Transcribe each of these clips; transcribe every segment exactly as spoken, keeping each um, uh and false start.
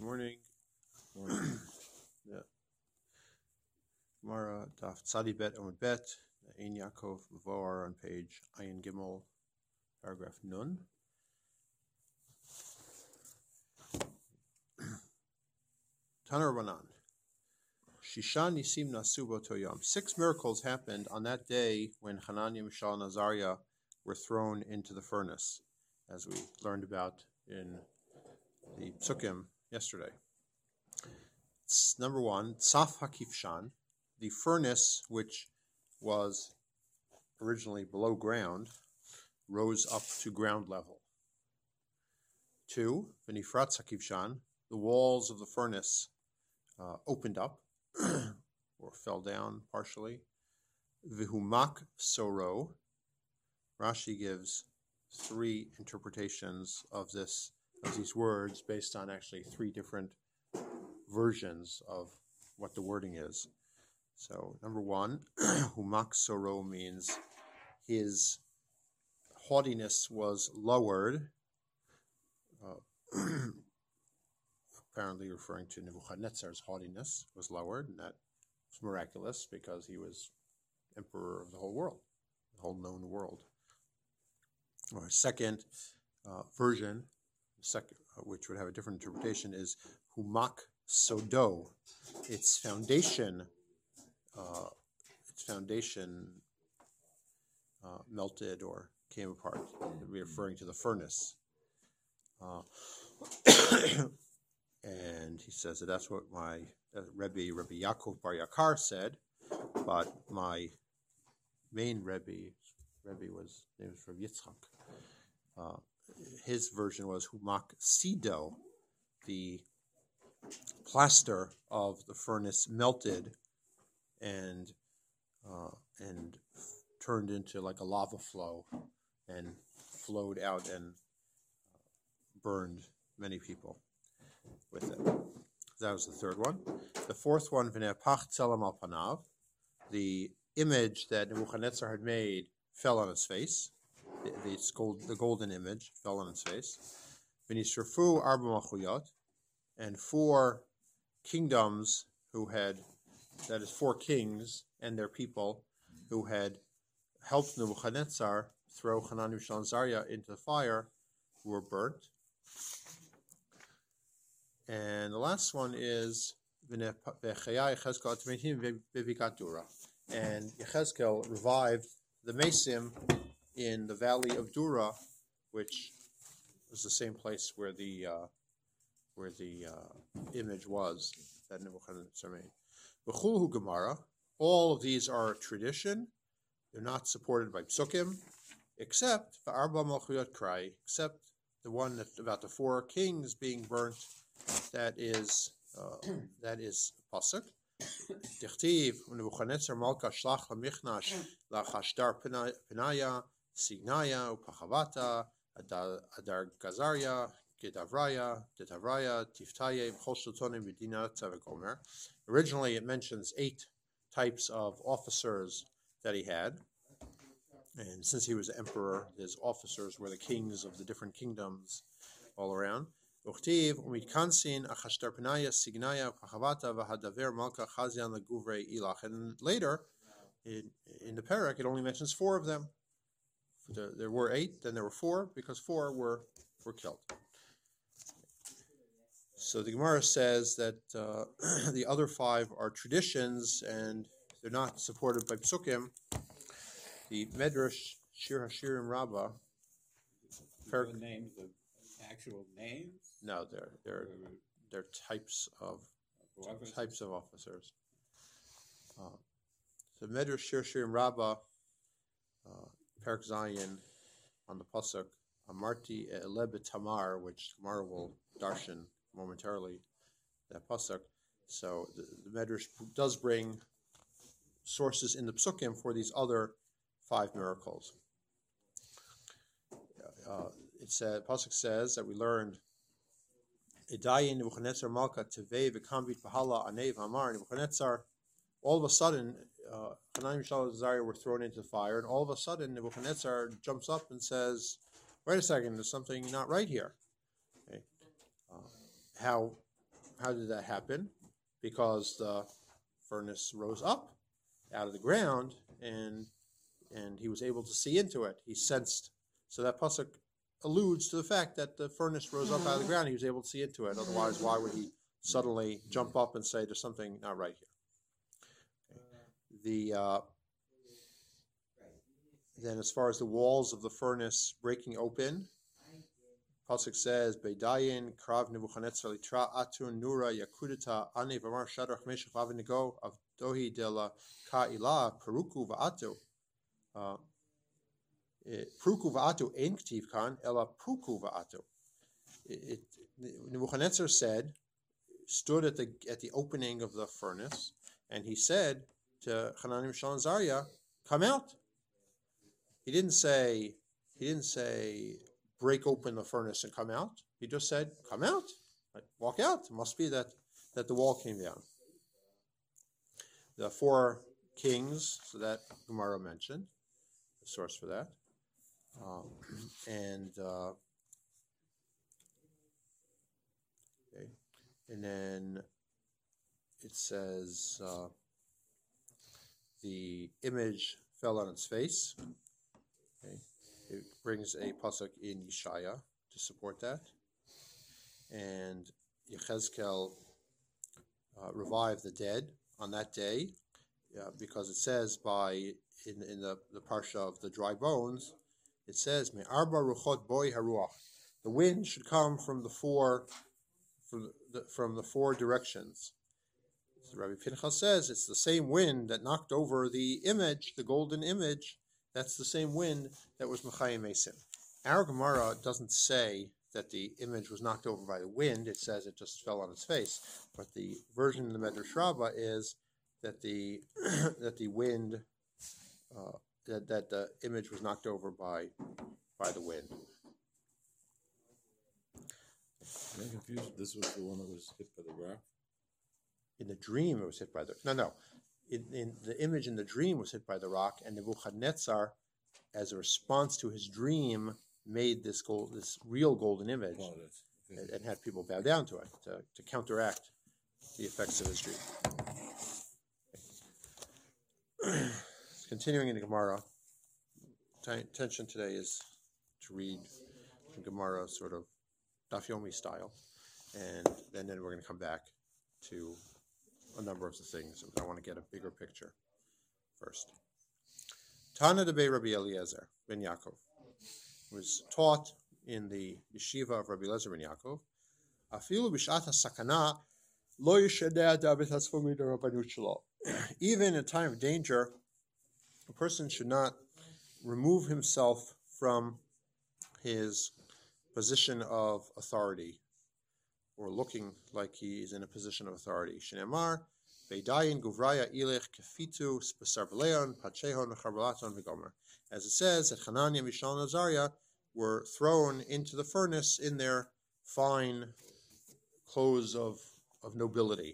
morning. morning. Yeah. Gemara Daf Tzadi Bet Amud Bet Ein Yaakov Vor on page Ayin Gimel, paragraph Nun. Tanar Rabanan. Shisha Nisim Nasu B'oto Yom. Six miracles happened on that day when Hananiah, Mishael, and Azariah were thrown into the furnace, as we learned about in the Psukim yesterday. It's number one, Tzaf HaKifshan, the furnace which was originally below ground, rose up to ground level. Two, V'nifratz HaKifshan, the walls of the furnace uh, opened up or fell down partially. V'humak Soro, Rashi gives three interpretations of this of these words based on actually three different versions of what the wording is. So number one, Humak Soro means his haughtiness was lowered, uh, apparently referring to Nebuchadnezzar's haughtiness was lowered, and that was miraculous because he was emperor of the whole world, the whole known world. Or second uh, version, second, uh, which would have a different interpretation, is Humak Sodo. Its foundation, uh, its foundation uh, melted or came apart, referring to the furnace. Uh, and he says that that's what my uh, Rebbe, Rebbe Yaakov Bar Yakar said, but my main Rebbe, Rebbe was his name was Rebbe Yitzchak. Uh, his version was Humak Sido, the plaster of the furnace melted and uh, and turned into like a lava flow and flowed out and burned many people with it. That was the third one. The fourth one, V'ne'apach tzelem al panav, the image that Nebuchadnezzar had made fell on its face. The, the, gold, the golden image fell on its face. V'nisrafu arba malchuyot, and four kingdoms who had, that is four kings and their people who had helped Nebuchadnezzar throw Hananiah, Mishael, and Azariah into the fire, who were burnt. And the last one is and Yechezkel revived the Mesim in the valley of Dura, which was the same place where the uh, where the uh, image was that Nebuchadnezzar made. V'chulhu Gemara. All of these are tradition. They're not supported by psukim, except for Arba Malchuyot Krai, except the one that about the four kings being burnt. That is uh, that is pasuk. Dichtiv Nebuchadnezzar Malka Shlach LaMichnash LaChashdar Penaya Signaya Upachavata Adar Gazaria Gedavraya Detavraya Tiftaye B'chol Shlotonim B'dina Tzavek Omer. Originally, it mentions eight types of officers that he had, and since he was emperor, his officers were the kings of the different kingdoms all around. Uchtiv Umitkansin Achashtar Penaya Signaya Pachavata V'Hadaver Malka Chazian Leguvrei Ilach. And later, in, in the parak, it only mentions four of them. There, there were eight, then there were four, because four were were killed. So the Gemara says that uh, the other five are traditions and they're not supported by psukim. The Medrash Shir Hashirim Rabbah. Per- the names of actual names? No, they're they're they're types of officers. types of officers. Uh, so Medrash Shir Hashirim Rabbah, uh, Perek Zayin on the pasuk Amarti Eleb Tamar, which Tamar will darshan momentarily, that pasuk. So the, the Medrash does bring sources in the psukim for these other five miracles. Uh, it said, pasuk says that we learned, Edayin Nebuchadnezzar Malka Tevei V'Kambit V'Hala Anev Amar. Nebuchadnezzar, all of a sudden, uh, Hananiah, Mishael, and Azariah were thrown into the fire, and all of a sudden Nebuchadnezzar jumps up and says, "Wait a second, there's something not right here." Okay. Uh, how how did that happen? Because the furnace rose up out of the ground, and and he was able to see into it. He sensed. So that pasuk alludes to the fact that the furnace rose up out of the ground. He was able to see into it. Otherwise, why would he suddenly jump up and say there's something not right here? Okay. The uh, then, as far as the walls of the furnace breaking open, pasuk says, "Beidayin krav Nebuchadnezzar litra atun nura yakudita ane v'amar shadrach meshach v'abednego avdohi de la ka'ila peruku va'atu." Uh, Pruku va'atu ein ktiv kan ela pruku va'atu. It Nebuchadnezzar said, stood at the at the opening of the furnace, and he said to Hananiah, Mishael, and Azariah, "Come out." He didn't say he didn't say break open the furnace and come out. He just said, "Come out, walk out." It must be that that the wall came down. The four kings, so that Gemara mentioned, the source for that. Um, and uh, okay, and then it says uh, the image fell on its face. Okay, it brings a pasuk in Yeshaya to support that, and Yechezkel uh, revived the dead on that day, uh, because it says by in in the the parsha of the dry bones. It says, "Me'arba ruchot boi haruach." The wind should come from the four, from the, from the four directions. So Rabbi Pinchas says it's the same wind that knocked over the image, the golden image. That's the same wind that was Mechayim Mesim. Our Gemara doesn't say that the image was knocked over by the wind. It says it just fell on its face. But the version in the Medrash Rabbah is that the that the wind. Uh, That, that the image was knocked over by by the wind. I'm confused. This was the one that was hit by the rock? In the dream, it was hit by the... No, no. In, in the image in the dream was hit by the rock, and Nebuchadnezzar, as a response to his dream, made this gold, this real golden image, Oh, that's, okay. and, and had people bow down to it to, to counteract the effects of his dream. Continuing in the Gemara, t- intention today is to read the Gemara sort of Daf Yomi style, and then, then we're going to come back to a number of the things. I want to get a bigger picture first. Tana de Be Rabbi Eliezer ben Yaakov was taught in the yeshiva of Rabbi Eliezer ben Yaakov. Afilu b'shat hasakana lo yishadeh David hasfo midarabbanut shelo. Even in a time of danger, a person should not remove himself from his position of authority, or looking like he is in a position of authority. Shneimar, Beidayin Guvraya Ilech Kefitu Spesarveleon Pachehon Charbalaton Vigomer. As it says that Hananiah, Mishael, and Azariah were thrown into the furnace in their fine clothes of, of nobility.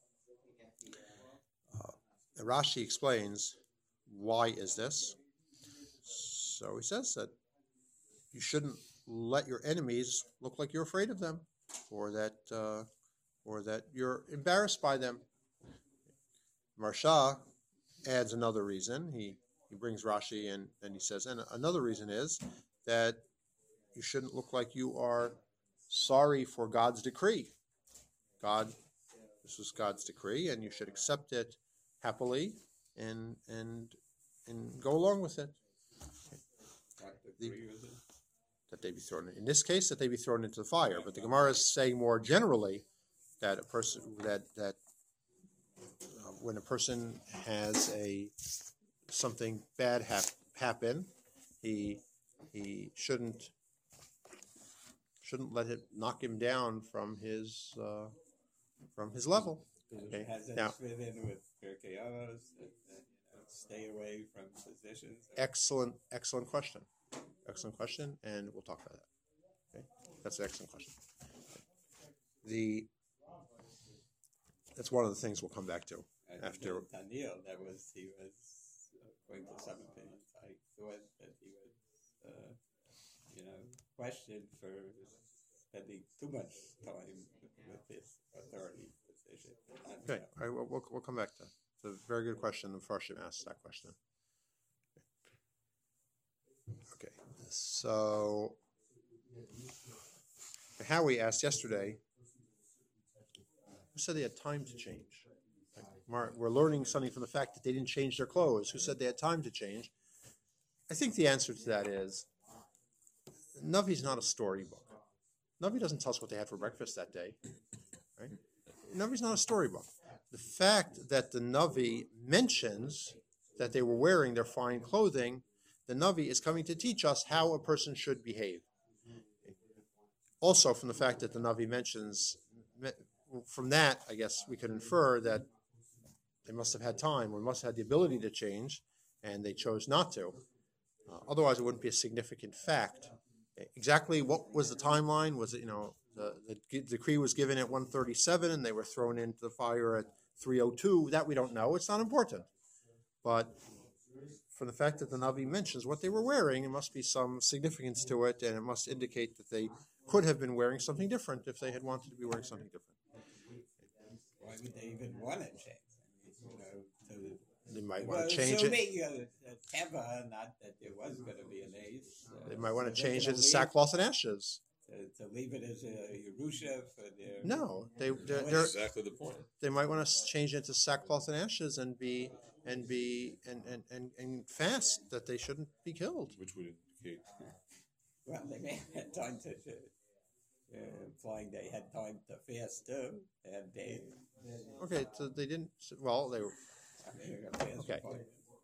Uh, Rashi explains, why is this? So he says that you shouldn't let your enemies look like you're afraid of them, or that uh, or that you're embarrassed by them. Marsha adds another reason. He he brings Rashi in, and he says, and another reason is that you shouldn't look like you are sorry for God's decree. God, this was God's decree, and you should accept it happily and and and go along with it. The, that they be thrown in. In this case, that they be thrown into the fire. But the Gemara is saying more generally that a person that that uh, when a person has a something bad hap, happen, he he shouldn't shouldn't let it knock him down from his uh, from his level. Okay. Has that Now, fit in with Pirkei Avos, that, that, you know, stay away from positions? excellent, excellent question. Excellent question, and we'll talk about that. Okay, that's an excellent question. The that's one of the things we'll come back to And after. Daniel, that was he was according to some opinions, I thought that he was, uh, you know, questioned for spending too much time with his authority. Okay, all right, we'll, we'll, we'll come back to that. It's a very good question. The Farshim asked that question. Okay, so Howie asked yesterday, who said they had time to change? Like, we're learning something from the fact that they didn't change their clothes. Who said they had time to change? I think the answer to that is, Navi's not a storybook. Navi doesn't tell us what they had for breakfast that day. Right? Navi's not a storybook. The fact that the Navi mentions that they were wearing their fine clothing, the Navi is coming to teach us how a person should behave. Also, from the fact that the Navi mentions, from that, I guess we could infer that they must have had time, or must have had the ability to change, and they chose not to. Uh, otherwise, it wouldn't be a significant fact. Exactly what was the timeline? Was it, you know, the, the decree was given at one thirty-seven and they were thrown into the fire at three oh two? That we don't know. It's not important. But from the fact that the Navi mentions what they were wearing, there must be some significance to it, and it must indicate that they could have been wearing something different if they had wanted to be wearing something different. Why would they even want to change? You know, to, They might well, want to change assuming, it. Uh, Teva, not that there was going to be an ace. Uh, They might want so to they're change it gonna to leave- sackcloth and ashes. To, to leave it as a Yerusha for their... No, they they're, That's they're, Exactly the point. they might want to change it to sackcloth and ashes and be and be and, and, and, and fast that they shouldn't be killed. Which would indicate. Well, they may have had time to... to uh, implying they had time to fast too. They had days. Okay, so they didn't. Well, they were I mean, they're gonna fast Okay. for-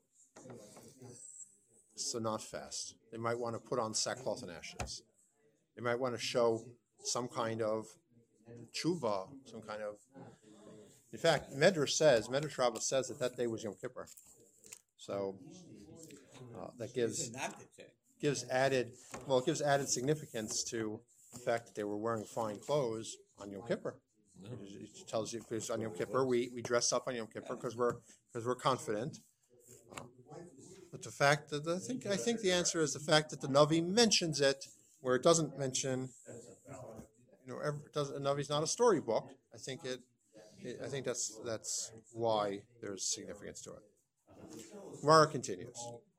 so not fast. They might want to put on sackcloth and ashes. They might want to show some kind of tshuva, some kind of. In fact, Medrash says, Medrash Rabbah says that that day was Yom Kippur. So uh, that gives not to change. gives added well, it gives added significance to the fact that they were wearing fine clothes on Yom Kippur. It tells you because on Yom Kippur we, we dress up on Yom Kippur because we're because we're confident. Uh, but the fact that I think I think the answer is the fact that the Navi mentions it where it doesn't mention. You know, every, it doesn't, Navi's not a storybook. I think it, it. I think that's that's why there's significance to it. Gemara continues,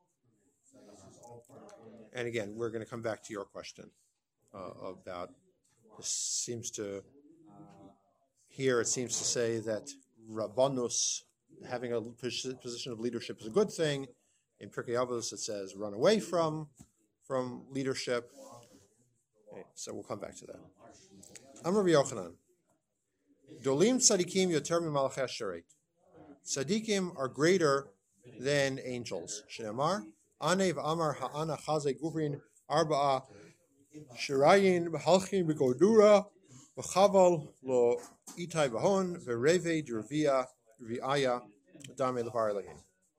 and again we're going to come back to your question uh, about. This seems to. Here it seems to say that Rabbanus, having a position of leadership, is a good thing. In Pirkei Avos it says run away from from leadership. Okay, so we'll come back to that. Amar Rabbi Yochanan, Dolim tzadikim yoter mimalachei hasharet. Tzadikim are greater than angels. Shneimar, Ane v'amar ha'ana chazei guvrin arba'a shirayin b'halchin b'godura v'chaval lo itai v'hon v'reve d'rvia v'aya dame l'var Elohim.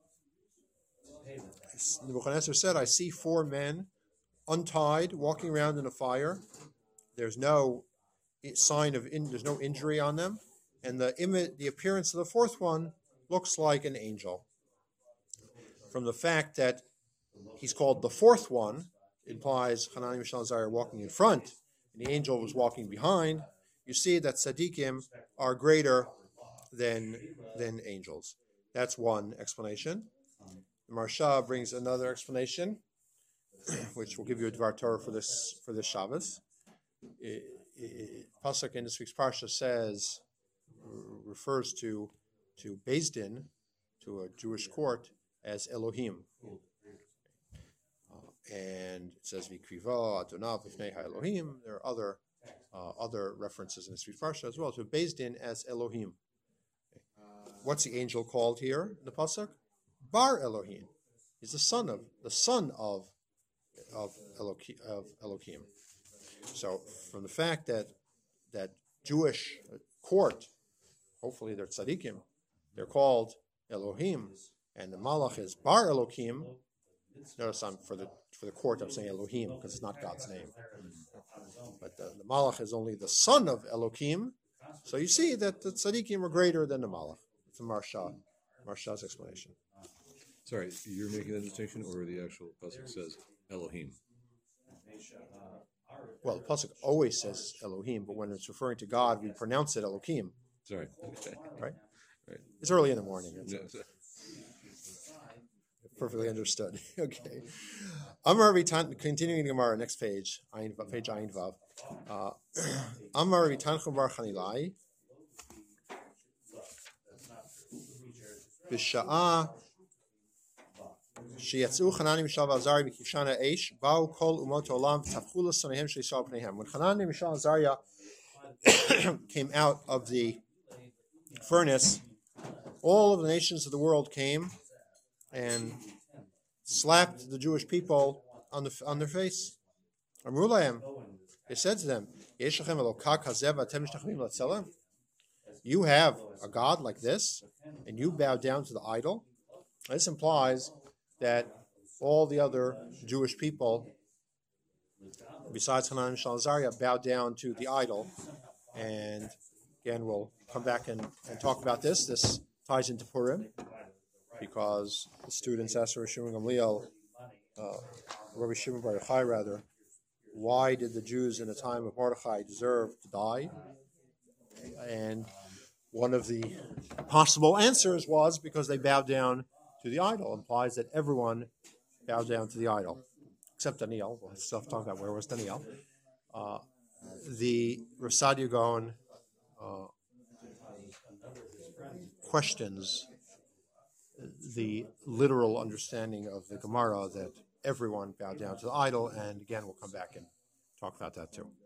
Nebuchadnezzar said, I see four men untied, walking around in a fire. There's no sign of, in, there's no injury on them. And the image, the appearance of the fourth one looks like an angel. From the fact that he's called the fourth one, implies Hanani, Mishael, and Azariah walking in front, and the angel was walking behind. You see that tzaddikim are greater than, than angels. That's one explanation. The Marsha brings another explanation, which will give you a Dvar Torah for this for this Shabbos. It, it, Pasuk in this week's Parsha says, refers to to Beis Din, to a Jewish court, as Elohim. Uh, and it says Vikriva Adonav Lifnei Elohim. There are other uh, other references in this week's Parsha as well to Beis Din as Elohim. What's the angel called here in the Pasuk? Bar Elohim. He's the son of the son of of Elohim, of Elohim. So from the fact that that Jewish court, hopefully they're tzaddikim, they're called Elohim, and the Malach is Bar Elohim. Notice I'm for the for the court I'm saying Elohim because it's not God's name. But the, the Malach is only the son of Elohim. So you see that the tzaddikim are greater than the Malach. It's a Marsha, Marsha's explanation. Sorry, you're making that distinction, or the actual pasuk says Elohim? Well, the pasuk always says Elohim, but when it's referring to God, we pronounce it Elohim. Sorry. Okay. Right? Right. It's early in the morning. It's Yeah, so- perfectly understood. Okay. Amar Vitan, continuing the Gemara, next page, Ayin Vav- page Ayin Vav. Uh, Amar Vitanchum Bar Chanilai. B'sha'a שיצאו חנניה מישאל ועזריה מכבשן האש, באו כל אומות העולם ותפחו לשונאיהם שישראל על פניהם. When Hananiah, Mishael, and Azariah came out of the furnace, all of the nations of the world came and slapped the Jewish people on the on their face. Amru lahem, they said to them, Yesh lachem elokah kazeh v'atem mishtachvim latzelem? You have a God like this, and you bow down to the idol. This implies that all the other Jewish people, besides Hananiah, Mishael, and Azariah, bow down to the idol. And again, we'll come back and, and talk about this. This ties into Purim, because the students asked Rabbi Shimon Gamliel, uh, Rabbi Shimon Bar Yochai rather, why did the Jews in the time of Mordechai deserve to die? And one of the possible answers was because they bowed down to the idol. It implies that everyone bowed down to the idol, except Daniel. We'll still have to talk about where was Daniel. Uh, the Rav Sadia Gaon uh, questions the literal understanding of the Gemara that everyone bowed down to the idol, and again, we'll come back and talk about that too.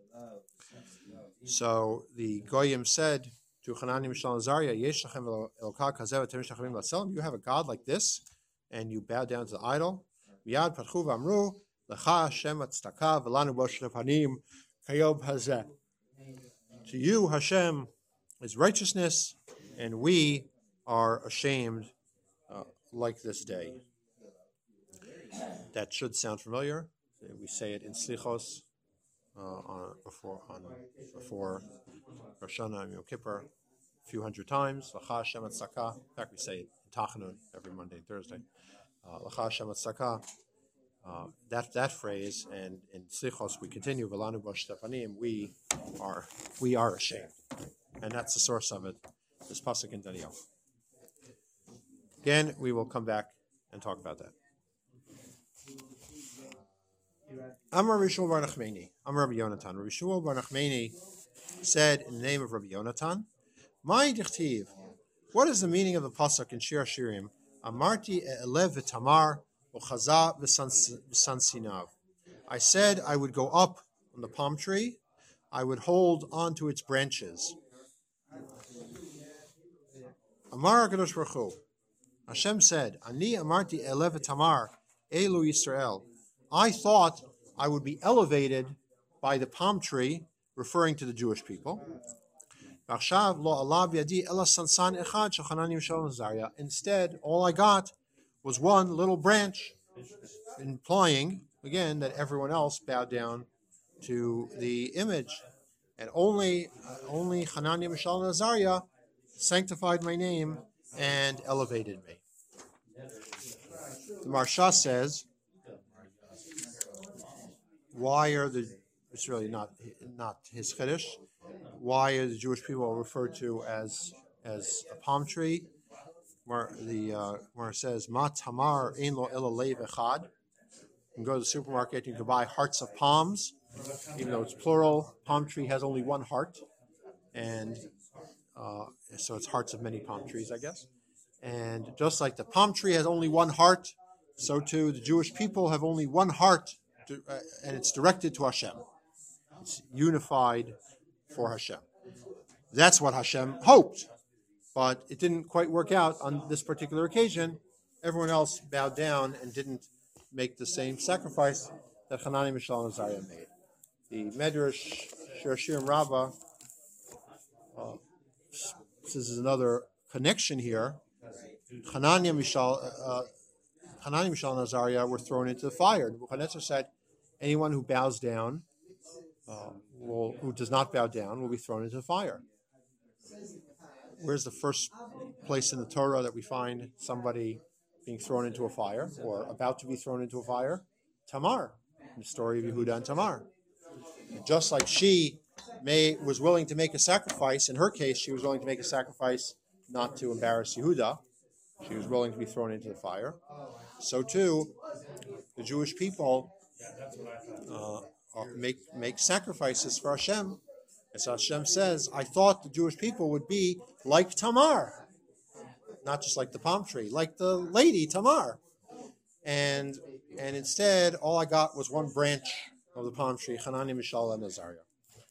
So the Goyim said to Hananiah, Mishael, and Azariah, Yesh lachem elokah kazeh v'atem mishtachvim latzelem? You have a God like this, and you bow down to the idol. Miyad patchu v'amru lecha Hashem tzedakah v'lanu bo shnei panim kayom hazeh. To you, Hashem is righteousness, and we are ashamed uh, like this day. That should sound familiar. We say it in Slichos uh, on, before on before Rosh Hashanah and Yom Kippur a few hundred times. L'cha Hashem tzedakah. In fact, we say it in Tachanun every Monday and Thursday. L'cha Hashem tzedakah. Uh, that that phrase, and in Slichos we continue. V'lanu bo shnei panim. We are we are ashamed, and that's the source of it. This pasuk in Daniel. Again, we will come back and talk about that. Amar Rabbi Shmuel bar Nachmani, Amar Rabbi Yonatan. Rabbi Shmuel bar Nachmani said in the name of Rabbi Yonatan, "My dichtiv, what is the meaning of the pasuk in Shir Hashirim? Amarti elev v'tamar uchaza v'sansinav. I said I would go up on the palm tree, I would hold onto its branches. Amar Hakadosh Baruch Hu, Hashem said, Ani amarti elev v'tamar elu Yisrael. I thought I would be elevated by the palm tree, referring to the Jewish people. Instead, all I got was one little branch, implying, again, that everyone else bowed down to the image. And only, uh, only Hananiah, Mishael, and Azariah sanctified my name and elevated me. The Marsha says, why are the, it's really not not his chiddush, why are the Jewish people referred to as as a palm tree? Where the uh, where it says, Ma tamar ein lo ela leiv echad. You can go to the supermarket, you can buy hearts of palms, even though it's plural. Palm tree has only one heart, and uh, so it's hearts of many palm trees, I guess. And just like the palm tree has only one heart, so too the Jewish people have only one heart, to, uh, and it's directed to Hashem. It's unified for Hashem. That's what Hashem hoped, but it didn't quite work out on this particular occasion. Everyone else bowed down and didn't make the same sacrifice that Hananiah, Mishael, and Azariah made. The Medrash Shir Hashirim Rabbah, uh, this is another connection here. Hananiah, Mishael, uh, Hananiah, Mishael, and Azariah were thrown into the fire. Nebuchadnezzar said, anyone who bows down, uh, will, who does not bow down, will be thrown into the fire. Where's the first place in the Torah that we find somebody being thrown into a fire, or about to be thrown into a fire? Tamar, the story of Yehuda and Tamar. And just like she may, was willing to make a sacrifice, in her case, she was willing to make a sacrifice not to embarrass Yehuda, she was willing to be thrown into the fire. So too, the Jewish people uh, are- make make sacrifices for Hashem. As Hashem says, I thought the Jewish people would be like Tamar, not just like the palm tree, like the lady Tamar. And and instead, all I got was one branch of the palm tree, Hanani, Mishael, and Azariah.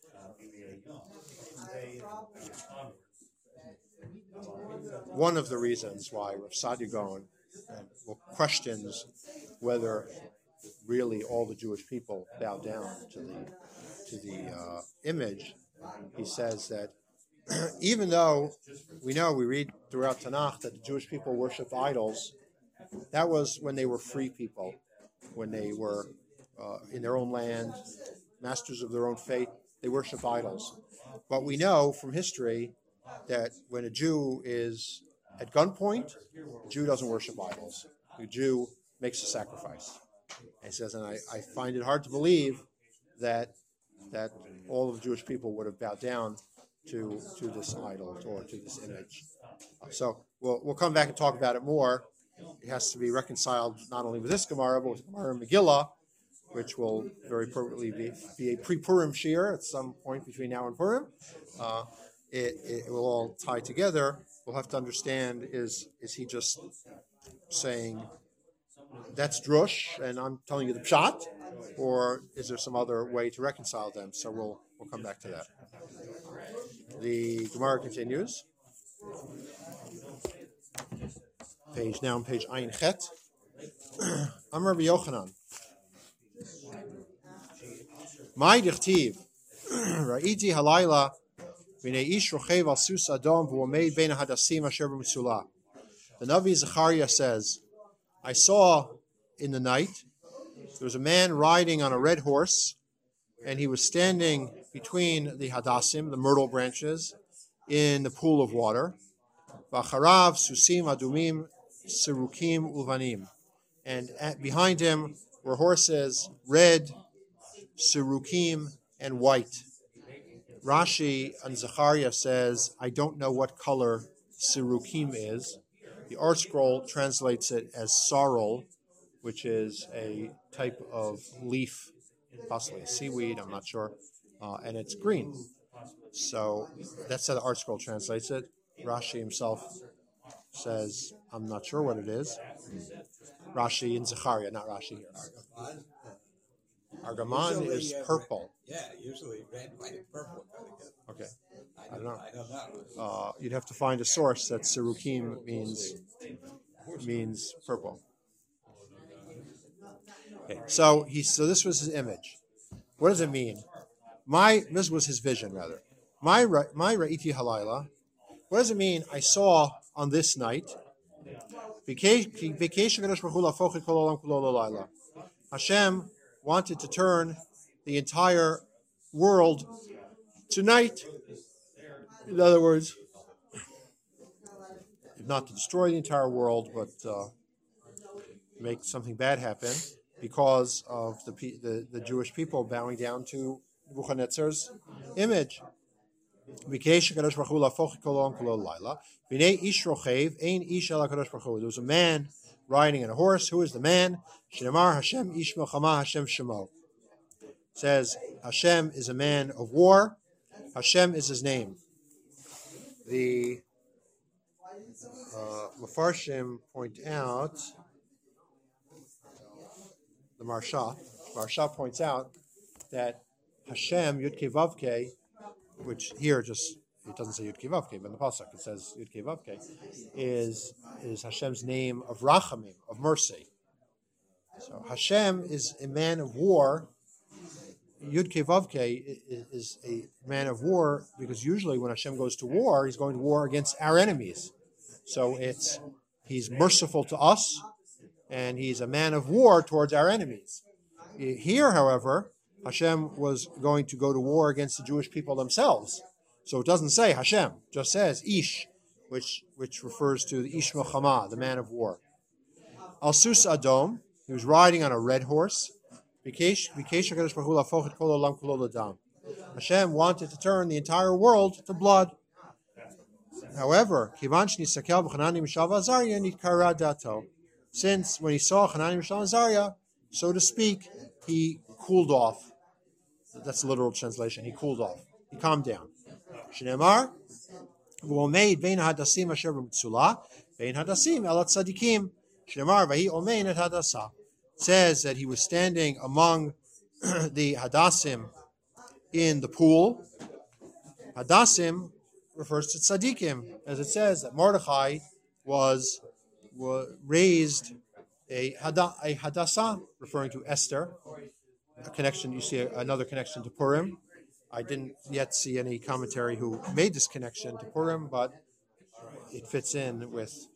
One of the reasons why Rav Sadia Gaon questions whether really all the Jewish people bow down to the to the uh, image, he says that even though we know, we read throughout Tanakh that the Jewish people worship idols, that was when they were free people, when they were uh, in their own land, masters of their own fate, they worship idols. But we know from history that when a Jew is at gunpoint, a Jew doesn't worship idols. The Jew makes a sacrifice. And he says, and I, I find it hard to believe that that all of the Jewish people would have bowed down to to this idol or to this image. So we'll we'll come back and talk about it more. It has to be reconciled not only with this Gemara, but with Gemara and Megillah, which will very appropriately be, be a pre-Purim shiur at some point between now and Purim. Uh, it, it will all tie together. We'll have to understand, is is he just saying that's drush and I'm telling you the pshat, or is there some other way to reconcile them? So we'll we'll come back to that. The Gemara continues. Page now on page Ayin Chet. Amar Rabbi Yochanan. My dichtiv, Ra'iti halayla, v'nei ish rochev al sus adom v'omeid bein hadasim asher b'mitzula. The Navi Zechariah says, I saw in the night, there was a man riding on a red horse, and he was standing between the hadassim, the myrtle branches, in the pool of water. V'acharav susim adumim sirukim uvanim. And at, behind him were horses, red, sirukim, and white. Rashi and Zechariah says, I don't know what color sirukim is. The Art Scroll translates it as sorrel, which is a type of leaf, possibly a seaweed, I'm not sure, uh, and it's green. So that's how the Art Scroll translates it. Rashi himself says, I'm not sure what it is. Rashi in Zechariah, not Rashi here. Argaman Usually, is uh, purple. Yeah, usually red, white, and purple. Okay. I don't know. I don't know. Uh, you'd have to find a source that Sirukim means means purple. Okay. So he so this was his image. What does it mean? My this was his vision rather. My my Ra'iti Halayla. What does it mean? I saw on this night. Hashem wanted to turn the entire world to night. In other words, not to destroy the entire world, but uh, make something bad happen because of the, the the Jewish people bowing down to Nebuchadnezzar's image. There was a man riding on a horse. Who is the man? Shnamar Hashem Ish Milchama Hashem Shemo. Says Hashem is a man of war. Hashem is his name. The uh, Mefarshim point out, the Marsha, Marsha points out that Hashem Yud Kei Vav Kei, which here just it doesn't say Yud Kei Vav Kei, but in the pasuk it says Yud Kei Vav Kei, is is Hashem's name of Rachamim, of mercy. So Hashem is a man of war. Yud Kei Vav Kei is a man of war because usually when Hashem goes to war, he's going to war against our enemies. So it's he's merciful to us, and he's a man of war towards our enemies. Here, however, Hashem was going to go to war against the Jewish people themselves. So it doesn't say Hashem, it just says Ish, which which refers to the Ish Milchama, the man of war. Al Sus Adom, he was riding on a red horse. Hashem wanted to turn the entire world to blood. However, kivan shnisakel b'Hanani Mishael v'Azariah nitkara dato. Since when he saw Hanani Mishael and Azariah, so to speak, he cooled off. That's the literal translation. He cooled off. He calmed down. Shneimar, v'omeid bein hadasim asher b'mitzula, bein hadasim elat tzadikim. Shneimar v'hi omein et hadasah. Says that he was standing among the hadassim in the pool. Hadassim refers to tzadikim, as it says that Mordechai was, was raised a, hada, a hadassah, referring to Esther. A connection, you see a, another connection to Purim. I didn't yet see any commentary who made this connection to Purim, but it fits in with,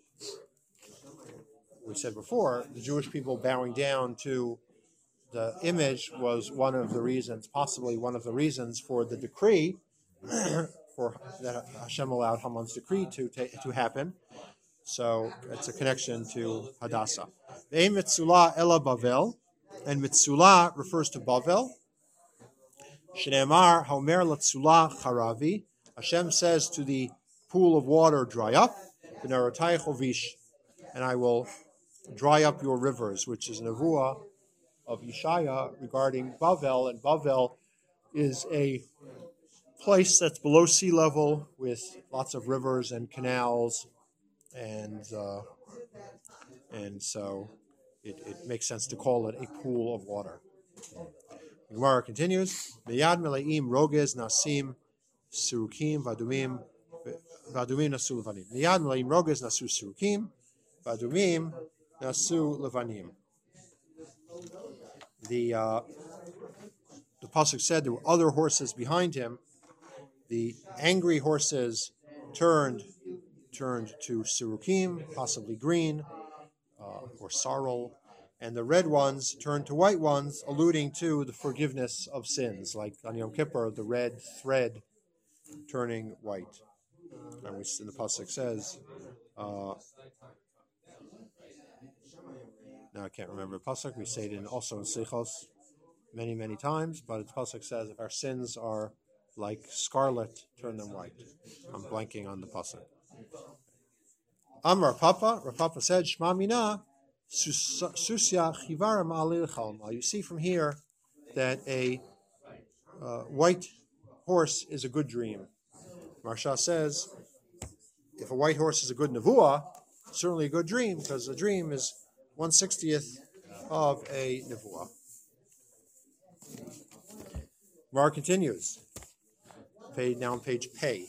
we said before, the Jewish people bowing down to the image was one of the reasons, possibly one of the reasons for the decree, for that Hashem allowed Haman's decree to ta- to happen. So it's a connection to Hadassah. Ve'em Mitzula ela Bavel, and Mitzula refers to Bavel. Shneimar Homer Latzula Charavi. Hashem says to the pool of water, dry up. V'nerotayich ovish, and I will dry up your rivers, which is nevuah of Yeshaya regarding Bavel, and Bavel is a place that's below sea level with lots of rivers and canals, and uh, and so it, it makes sense to call it a pool of water. The Gemara continues, Meyad meleim rogez nasim surukim vadumim vadumim nasu levanim. Meyad meleim rogez nasu surukim vadumim nasu levanim. The uh, the pasuk said there were other horses behind him. The angry horses turned turned to sirukim, possibly green uh, or sorrel, and the red ones turned to white ones, alluding to the forgiveness of sins, like on Yom Kippur, the red thread turning white. And we, the pasuk says, uh, now I can't remember the pasuk. We say it in, also in Seichos many, many times, but the pasuk says if our sins are like scarlet, turn them white. I'm blanking on the pasuk. Amar Papa, Rapapa said, Shma mina, susya chivarim alil chalma. You see from here that a uh, white horse is a good dream. Marsha says, if a white horse is a good nevuah, certainly a good dream, because a dream is one sixtieth of a nevuah. Mar continues. Page, now on page Pei.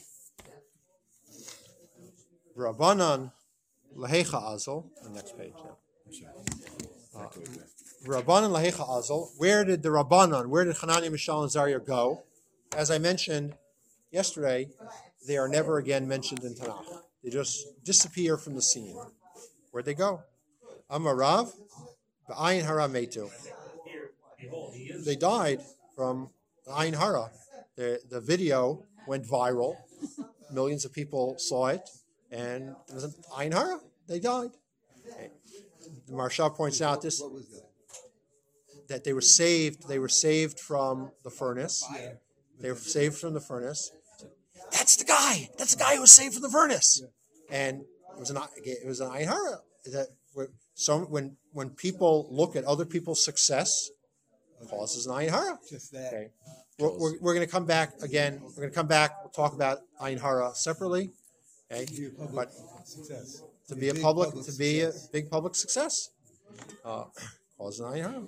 Rabbanan lahecha azal. The next page now. Uh, Rabbanan lahecha azal. Where did the Rabbanan, where did Hanani, Mishael, and Azariah go? As I mentioned yesterday, they are never again mentioned in Tanakh. They just disappear from the scene. Where'd they go? Amarav, Ayin Hara Metu. They died from Ayin Hara. The, the video went viral. Millions of people saw it. And it was Ayin Hara. They died. Okay. The Maharsha points out this, that they were saved. They were saved from the furnace. They were saved from the furnace. That's the guy. That's the guy who was saved from the furnace. And it was an it was an Ayin Hara. That so when when people look at other people's success, it causes an Ayin Hara. Just that. Okay. We're, we're, we're going to come back again. We're going to come back. We'll talk about Ayin Hara separately. Okay. To be a public but success. to be a Big public, public to be a success. big public success, uh, causes an Ayin Hara.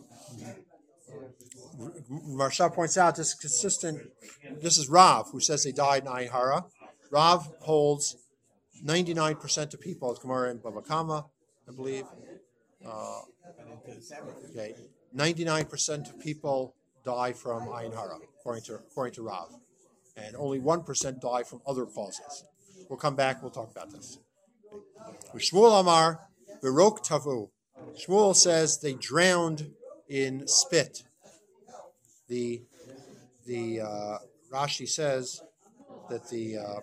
Maharsha points out this is consistent. This is Rav who says they died in Ayin Hara. Rav holds ninety-nine percent of people at Gemara in Bava Kama, I believe. Uh, okay, ninety-nine percent of people die from Ayin Hara, according to according to Rav, and only one percent die from other causes. We'll come back. We'll talk about this. Shmuel Amar Berok Tavu. Shmuel says they drowned in spit. The the uh, Rashi says that the uh,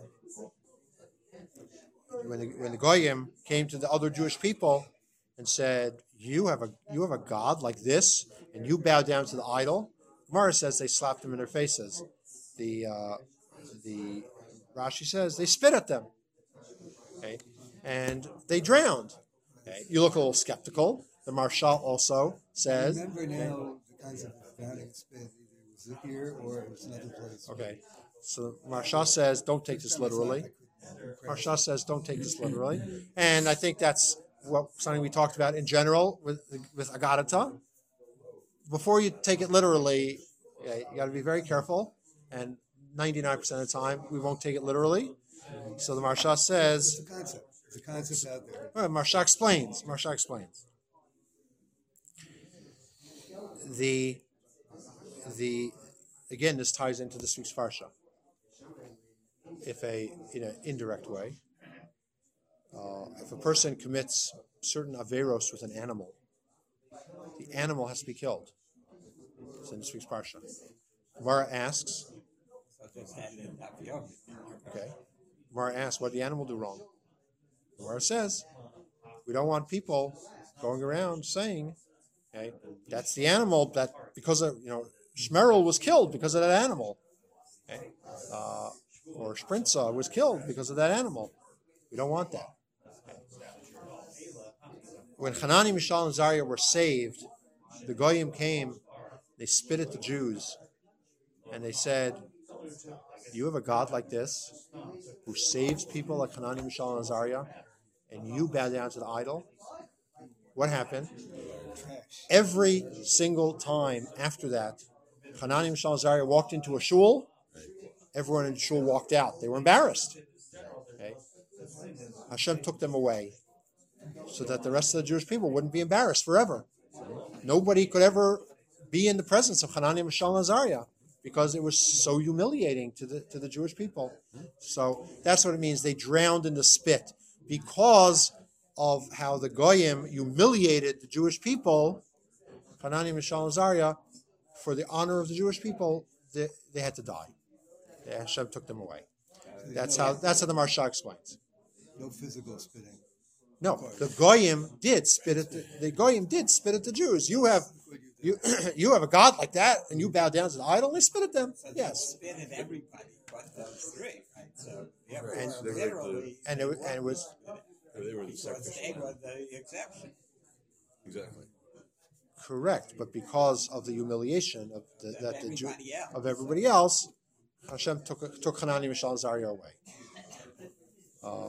when the when the Goyim came to the other Jewish people and said, "You have a you have a God like this, and you bow down to the idol." Gemara says they slapped them in their faces. The uh, the Rashi says they spit at them. and they drowned. Okay. You look a little skeptical. The Maharshal also says. Remember now the concept of drowning in spit. Either it was here or it was another place. Okay. So Maharshal says, don't take this literally. Maharshal says, don't take this literally. And I think that's what something we talked about in general with with Agadata. Before you take it literally, yeah, you got to be very careful. And ninety-nine percent of the time, we won't take it literally. So the Maharshal says... It's a concept. It's a concept out there. Well, Maharshal explains. Maharshal explains. The, the, again, this ties into this week's Parsha. If a, in an indirect way, uh, if a person commits certain averos with an animal, the animal has to be killed. It's in this week's Parsha. Gemara asks, So just had it in tapioca. okay, Gemara asks, what did the animal do wrong? Gemara says, we don't want people going around saying, okay, that's the animal that, because of, you know, Shmerel was killed because of that animal. Okay? Uh, or Sprinza was killed because of that animal. We don't want that. When Hanani, Mishael, and Zariah were saved, the Goyim came, they spit at the Jews, and they said, you have a God like this, who saves people like Hanani, Mishael, and Zariah, and you bow down to the idol? What happened? Every single time after that, Hanani, Mishael, and Zariah walked into a shul, everyone in the shul walked out. They were embarrassed. Okay? Hashem took them away so that the rest of the Jewish people wouldn't be embarrassed forever. Nobody could ever be in the presence of Hanani, Mishael, and Azariah because it was so humiliating to the to the Jewish people. So that's what it means. They drowned in the spit because of how the Goyim humiliated the Jewish people. Hanani, Mishael, and Azariah, for the honor of the Jewish people, they, they had to die. Hashem took them away. That's how that's how the Maharsha explains. No physical spitting. No, the Goyim did spit at the, the Goyim did spit at the Jews. You have you you have a God like that, and you bow down to the idol. They spit at them. So they Yes, spit at everybody but those three, right? So yeah, And- were literally, and it, and it was They were the because sacrificial they lamb. were the exception. Exactly. correct, but because of the humiliation of the, that the Jew, Everybody else. of everybody else, Hashem took took Hanani, Mishael, and Azariah away. Uh,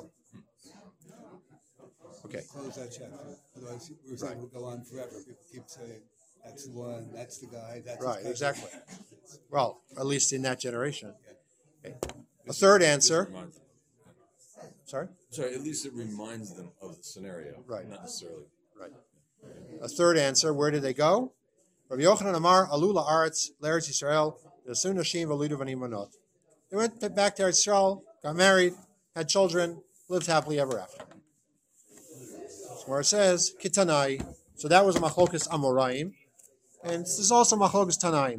okay. Close that chapter. Otherwise, we were saying we'll go on forever. People keep saying, that's the one, that's the guy, that's his Right, cousin." exactly. Well, at least in that generation. Okay. A third answer. Reminds- Sorry? Sorry, at least it reminds them of the scenario. Right. Not necessarily. Right. A third answer. Where did they go? Rabbi Yochanan Amar, Alula Aretz, L'Eretz Yisrael, Yasun Nashim V'Lidu V'Anim Manot. They went back to Eretz Yisrael, got married, had children, lived happily ever after. That's where it says, Kitanai. So that was Machlokas Amoraim. And this is also Machlokas Tanaim.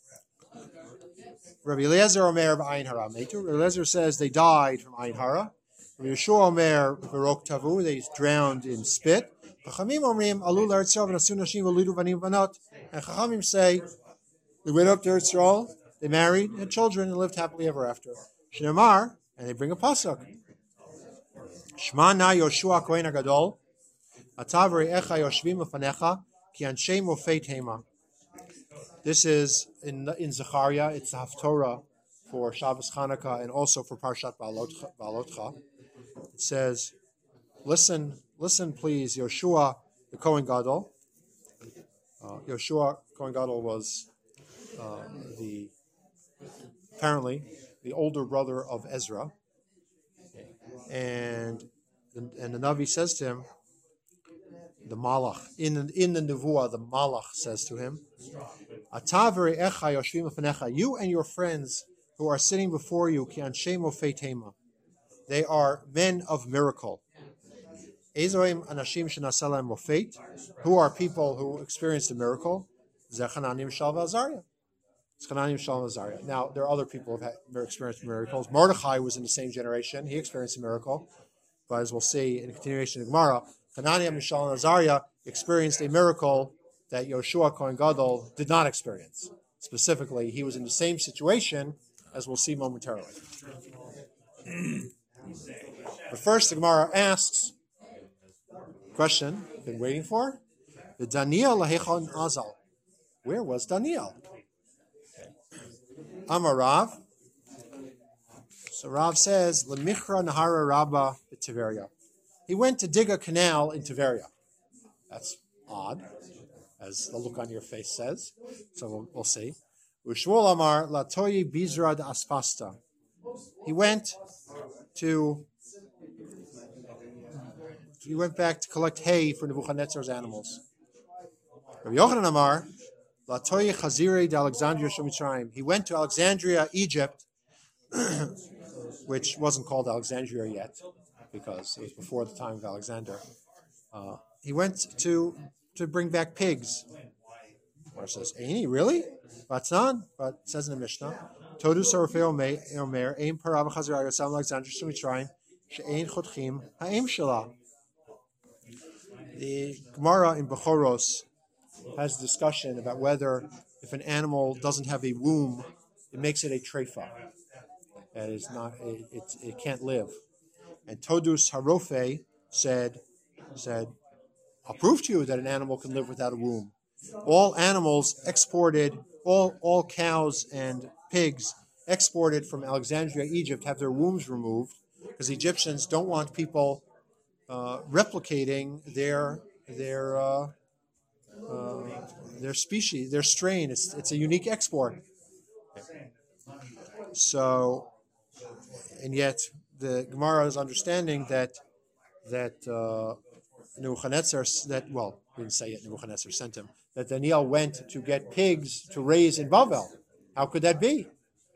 Rabbi Eliezer Omer B'Ayin Hara Metu. Rabbi Eliezer says they died from Ayin Hara. Rabbi Yeshua Omer Barok Tavu, they drowned in spit. Chachamim Omrim Alul Eretz Yisrael v'Nasu Nashim V'Lidu V'Anim Banot. And Chachamim say they went up to Eretz Yisrael, they married, had children, and lived happily ever after. Shneimar, and they bring a pasuk. Shema na Yoshua Kohen Hagadol, Ata v'Re'echa Yoshvim Lefanecha, Ki Anshei Mofei Tema. This is in in Zechariah. It's the Haftorah for Shabbos Chanukah and also for Parshat Baalotcha. It says, "Listen, listen, please, Yoshua, the Kohen Gadol." Uh, Yoshua Kohen Gadol was uh, the apparently the older brother of Ezra, and the, and the Navi says to him, the Malach in the, in the Nevuah, the Malach says to him, you and your friends who are sitting before you, they are men of miracle. Who are people who experienced a miracle? It's Hanani, Mishael, and Azariah. Now, there are other people who have had, experienced miracles. Mordechai was in the same generation. He experienced a miracle. But as we'll see in the continuation of Gemara, Hananiah, Mishael, and Azariah experienced a miracle that Yoshua Kohen Gadol did not experience. Specifically, he was in the same situation, as we'll see momentarily. But first, the Gemara asks, question, been waiting for? The Daniel lahechon azal. Where was Daniel? Amar Rav. So Rav says, Lemichra Nahara Rabba Tiveria. He went to dig a canal in Tiberia. That's odd, as the look on your face says. So we'll, we'll see. Ushmuel Amar Latoyi Bizra de Aspasta. He went to he went back to collect hay for Nebuchadnezzar's animals. Rabbi Yochanan Amar Latoyi Chazire de Alexandria Shomitzrayim. He went to Alexandria, Egypt, which wasn't called Alexandria yet, because it was before the time of Alexander. Uh, he went to to bring back pigs. Or says, Aini, really? Batsan? But it says in the Mishnah, Todu Sarafei Omer, Aim Parab Chazir Yosam Alexander Shomitzrayim, She'ein Chotchim Ha'im Shelah. The Gemara in Bechoros has a discussion about whether if an animal doesn't have a womb, it makes it a treifa. That is not, it, it, it can't live. And Todus Harofe said, said, I'll prove to you that an animal can live without a womb. All animals exported, all, all cows and pigs exported from Alexandria, Egypt, have their wombs removed because Egyptians don't want people uh, replicating their their uh, uh, their species, their strain. It's it's a unique export. So, and yet the Gemara is understanding that that uh, Nebuchadnezzar, that well, we didn't say it. Nebuchadnezzar sent him. That Daniel went to get pigs to raise in Bavel. How could that be?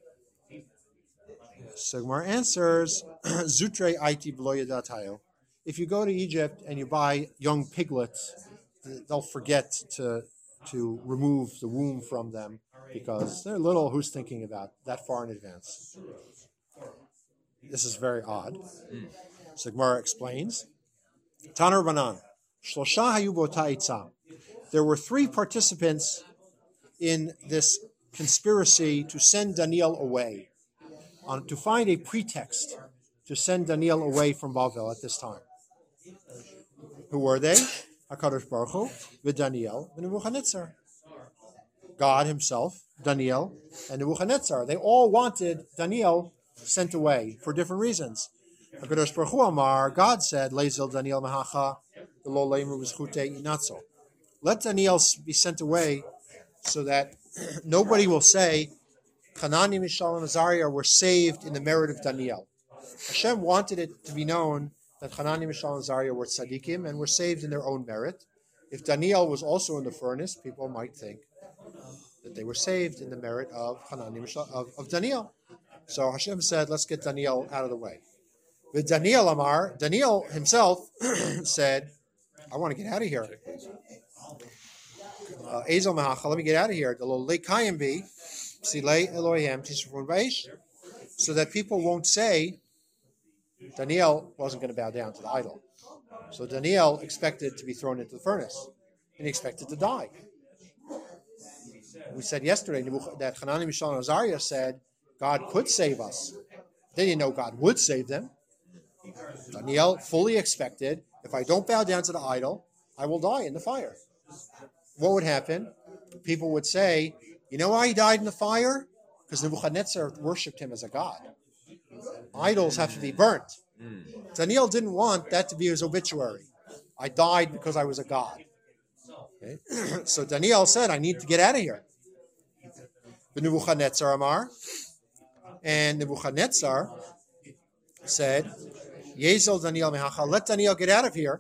So Gemara answers, Zutre aiti b'lo yadatayo. If you go to Egypt and you buy young piglets, they'll forget to to remove the womb from them because they're little. Who's thinking about that far in advance? This is very odd. So Gemara explains, Tanar Banan, Shlosha hayu b'ota itza. There were three participants in this conspiracy to send Daniel away, on, to find a pretext to send Daniel away from Bavel at this time. Who were they? HaKadosh Baruch Hu, with Daniel and Nebuchadnezzar. God himself, Daniel, and Nebuchadnezzar. They all wanted Daniel sent away for different reasons. HaKadosh Baruch Hu Amar, God said, Leizil Daniel Mahacha, Lo Leimu V'zchute Inatzo. Let Daniel be sent away so that nobody will say, Hanani, Mishael, and Azariah were saved in the merit of Daniel. Hashem wanted it to be known that Hanani, Mishael, and Azariah were tzaddikim and were saved in their own merit. If Daniel was also in the furnace, people might think that they were saved in the merit of Hanani, Mishael, of, of Daniel. So Hashem said, let's get Daniel out of the way. With Daniel Amar, Daniel himself said, I want to get out of here. Uh, Ezel Mahacha, let me get out of here. So that people won't say Daniel wasn't going to bow down to the idol. So Daniel expected to be thrown into the furnace, and he expected to die. We said yesterday that Hanani, Mishael, and Azariah said God could save us. They didn't know God would save them. Daniel fully expected, if I don't bow down to the idol, I will die in the fire. What would happen? People would say, you know why he died in the fire? Because Nebuchadnezzar worshipped him as a god. Idols have to be burnt. Mm. Daniel didn't want that to be his obituary. I died because I was a god. Okay? So Daniel said, I need to get out of here. The Nebuchadnezzar Amar. And Nebuchadnezzar said, Yezel Daniel Mehacha, let Daniel get out of here.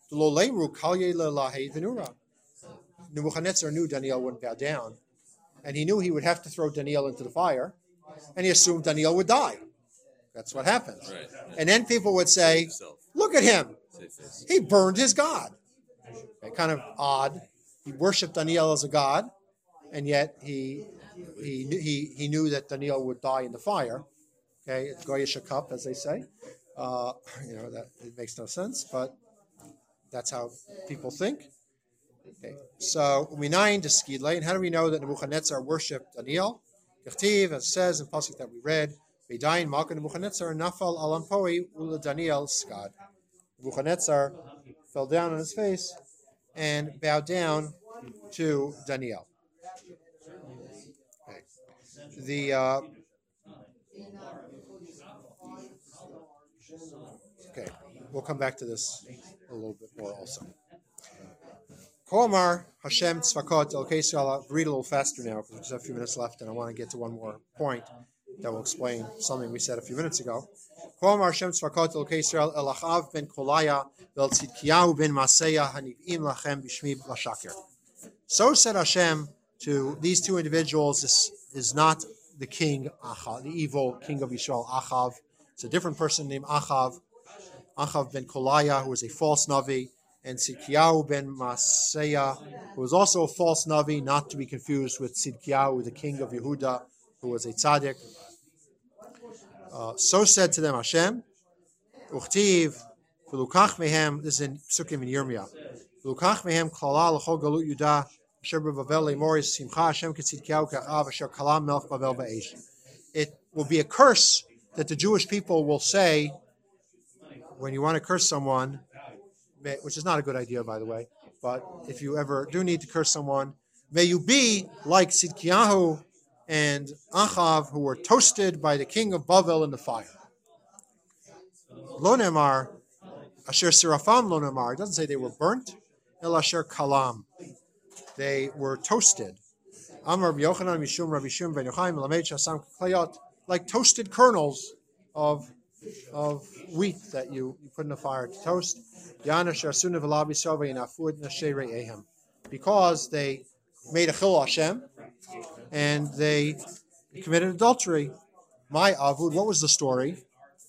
Nebuchadnezzar knew Daniel wouldn't bow down, and he knew he would have to throw Daniel into the fire, and he assumed Daniel would die. That's what happens. Right. And then people would say, look at him. He burned his God. Okay, kind of odd. He worshipped Daniel as a god, and yet he he he he knew that Daniel would die in the fire. Okay, it's Goyish cup, as they say. Uh, you know, that it makes no sense, but that's how people think. Okay, so Uminayin to Skidlay, and how do we know that Nebuchadnezzar worshipped Daniel? Kechtiv, as it says in pasuk that we read, Bedayin Malka Nebuchadnezzar Nafal Alampoi Ula Daniel Skad. Nebuchadnezzar fell down on his face and bowed down to Daniel. Okay. The uh, okay, we'll come back to this a little bit more also. Koamar Hashem Tzvakot Elokei Yisrael. I'll read a little faster now because we just have a few minutes left, and I want to get to one more point that will explain something we said a few minutes ago. Koamar Hashem Tzvakot Elokei Yisrael El Achav ben Kolaya Vel Tzidkiyahu ben Maseya Hanivim Lachem Bishmi Lashakir. So said Hashem to these two individuals. This is not the king Achav, the evil king of Yisrael Achav. It's a different person named Achav. Achav ben Kolaya, who was a false navi, and Tzidkiyahu ben Maseya, who was also a false navi, not to be confused with Tzidkiyahu, the king of Yehuda, who was a tzaddik. Uh, so said to them Hashem, Uchtiv, V'lukach mehem, this is in Psukim in Yirmiyah, V'lukach mehem klala l'chol galut Yudah, asher b'Bavel le'mor simcha Hashem k'Tzidkiyahu k'achav, asher kalam melech Bavel ba'esh. It will be a curse that the Jewish people will say when you want to curse someone, which is not a good idea, by the way, but if you ever do need to curse someone, may you be like Tzidkiyahu and Achav, who were toasted by the king of Bavel in the fire. Lo nemar, asher sirafam lo nemar. It doesn't say they were burnt. El asher kalam. They were toasted. Amar Rabbi Yochanan Mishum Rabbi Shimon ben Yochai melamed shasam k'klayot, like toasted kernels of of wheat that you, you put in the fire to toast. Because they made a chil Hashem and they committed adultery. My avud, what was the story?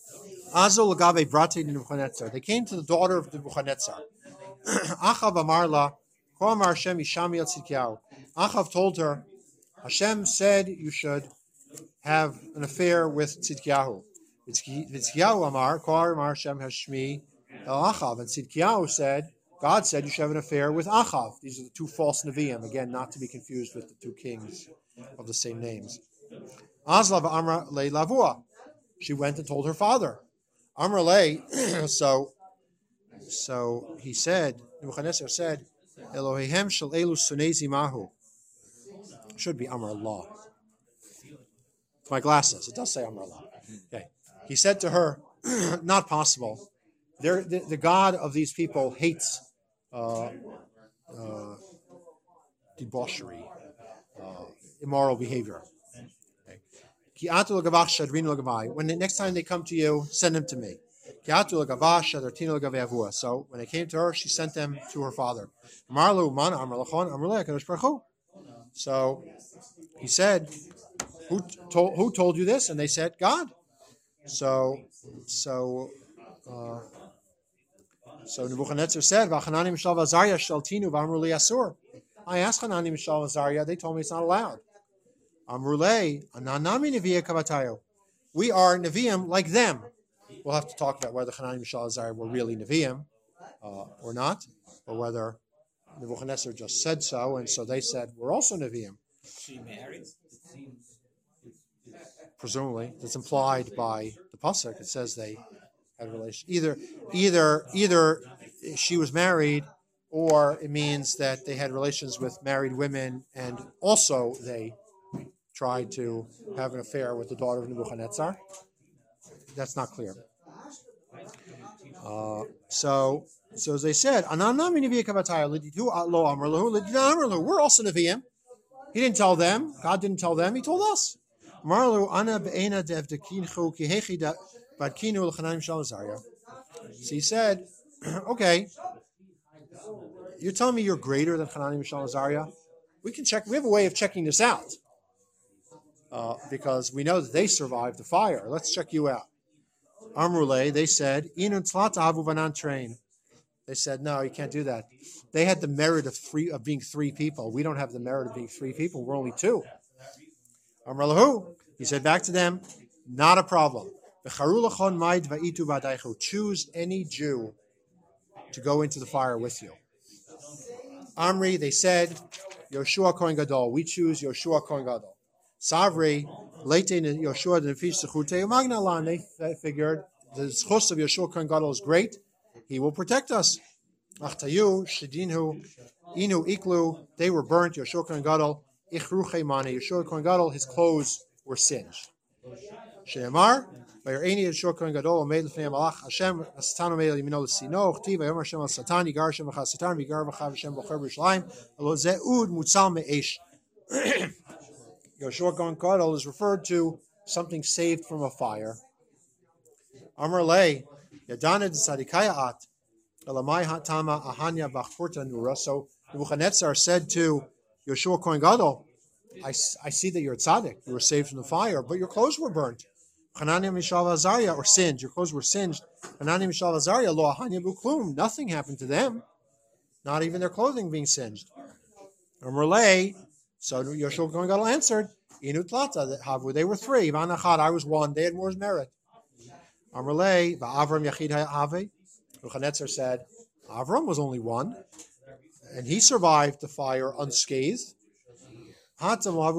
They came to the daughter of Nebuchadnezzar. Achav amarla, ko amar Hashem ishami el Tzidkiyahu. Achav told her, Hashem said you should have an affair with Tzidkiyahu. Tzidkiyahu amar, ko amar Hashem hashmi el Achav. And Tzidkiyahu said, God said you should have an affair with Achav. These are the two false Nevi'im, again, not to be confused with the two kings of the same names. Azlav amra le lavua. She went and told her father. Amra le, so, so he said, Nebuchadnezzar said, Elohehem shel elu sunezi mahu. Should be Amar Allah. It's my glasses. It does say Amar Allah. Okay. He said to her, not possible. They're, the, the God of these people hates uh, uh, debauchery, uh, immoral behavior. Okay. When the next time they come to you, send them to me. So when they came to her, she sent them to her father. So he said, who told, who told you this? And they said, God. So, so, uh, so Nebuchadnezzar said, I asked Hanani, Mishael, and Azariah. They told me it's not allowed. We are Nevi'im like them. We'll have to talk about whether Hanani, Mishael, and Azariah were really Nevi'im uh, or not, or whether Nebuchadnezzar just said so, and so they said, we're also Nevi'im. She married? Presumably, it's implied by the pasuk. It says they had a relation. Either, either, either she was married, or it means that they had relations with married women, and also they tried to have an affair with the daughter of Nebuchadnezzar. That's not clear. Uh, so, so as they said, we're also Nevi'im. He didn't tell them. God didn't tell them. He told us. So he said, okay, you're telling me you're greater than Hanani, Mishael, and Azariah? We can check. We have a way of checking this out uh, because we know that they survived the fire. Let's check you out. Amrule, they said, They said, no, you can't do that. They had the merit of three of being three people. We don't have the merit of being three people. We're only two. Amralahu, he said back to them, not a problem. Choose any Jew to go into the fire with you. Amri, they said, Yoshua Kohen Gadol. We choose Yoshua Kohen Gadol. Savri, Late in Yeshua the Nefish Sechute Magna Lan, they figured the schos of Yeshua Kohen Gadol is great. He will protect us. Achtayu Shedinhu Inu Iklu. They were burnt. Yeshua Kohen Gadol Ichru Chaimani. Yeshua Kohen Gadol, his clothes were singed. Sheemar. Vayareni Yeshua Kohen Gadol made l'fnei Malach Hashem Satan made l'yimino l'sino Chti Vayomer Hashem al Satan Yigar Hashem v'chas Satan Yigar v'chav Hashem b'cher b'Yerushalayim Elo Zeh Ud Mutzal Me'esh. Yeshua Kohen Gadol is referred to something saved from a fire. Amar Le Yadana Tzadikaya At Elamai Hatama Ahanya Bachfurta Nura. So Nebuchadnezzar said to Yeshua Kohen Gadol, I, I see that you're a tzaddik. You were saved from the fire, but your clothes were burnt. Hananiah, Mishael, Azariah, or singed. Your clothes were singed. Hananiah, Mishael, Azariah, lo ahanya buklum. Nothing happened to them. Not even their clothing being singed. Amrlei. So Yeshua Kohen Gadol answered, Inu tlata, that havu. They were three. Vanachad, I was one. They had more merit. Amrlei, va'avram yachid ha'ave. Nebuchadnezzar said, Avram was only one, and he survived the fire unscathed. So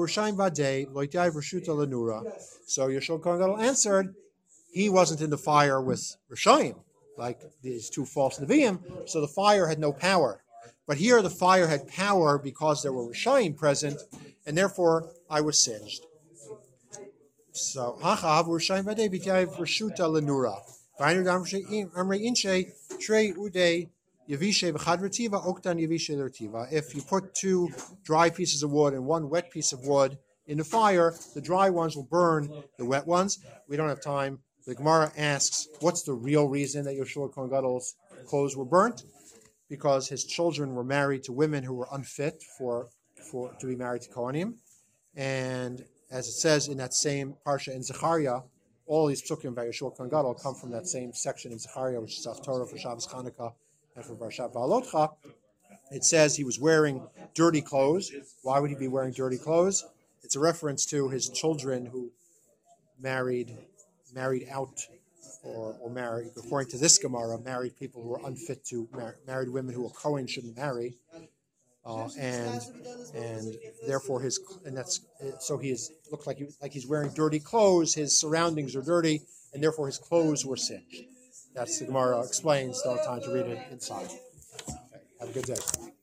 Yeshua Kohen Gadol answered, he wasn't in the fire with Rishayim, like these two false Nevi'im, so the fire had no power. But here the fire had power because there were Rishayim present, and therefore I was singed. So, Hachav Rishayim Vadei B'Tyav Rishuta Lenura. V'aynu Dam Amrei Inche Trei Udei Yavishe v'chad retiva, oktan yavishe l'retiva. If you put two dry pieces of wood and one wet piece of wood in the fire, the dry ones will burn the wet ones. We don't have time. The Gemara asks, what's the real reason that Yeshua Kohen Gadol's clothes were burnt? Because his children were married to women who were unfit for, for to be married to Kohanim. And as it says in that same parsha in Zechariah, all these psukim by Yeshua Kohen Gadol come from that same section in Zechariah, which is Haftorah for Shabbos Chanukah. And for Barshat Ba'alotcha, it says he was wearing dirty clothes. Why would he be wearing dirty clothes? It's a reference to his children who married married out or, or married, according to this Gemara, married people who were unfit to marry, married women who a Kohen shouldn't marry. Uh, and and therefore his and that's so he is looks like he, like he's wearing dirty clothes. His surroundings are dirty, and therefore his clothes were singed. That's the Gemara explains. Don't have time to read it inside. Have a good day.